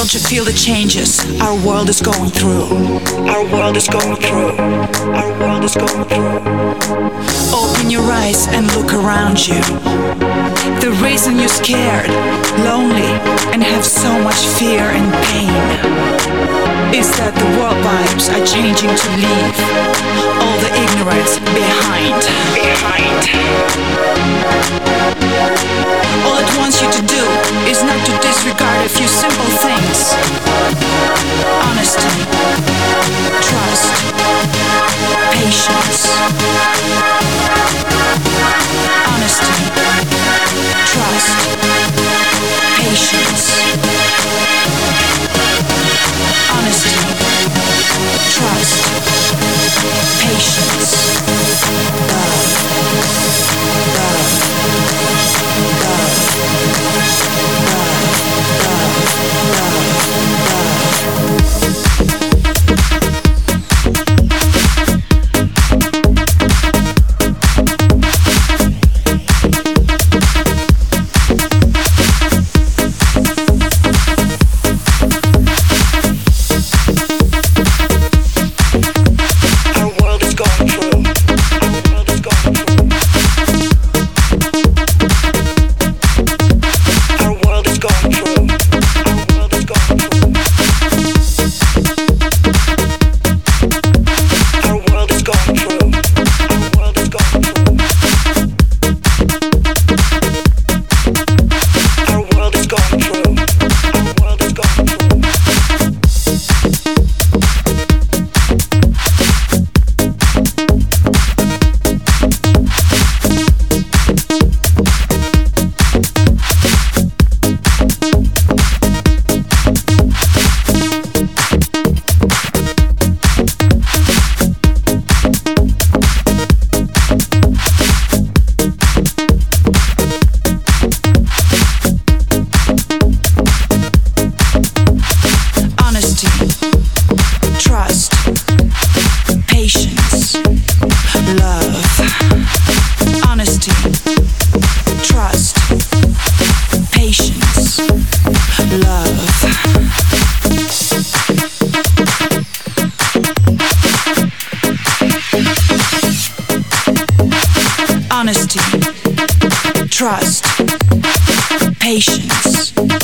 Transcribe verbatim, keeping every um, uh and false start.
Don't you feel the changes our world is going through? Our world is going through. Our world is going through. Open your eyes and look around you. The reason you're scared, lonely, and have so much fear and pain is that the world vibes are changing to leave all the ignorance behind. Behind. All it wants you to do is not to disregard a few simple things. Honesty, trust, patience. Honesty, trust, patience. Honesty, trust, patience. Love, love, love, love, love, love, love. Honesty, trust, patience.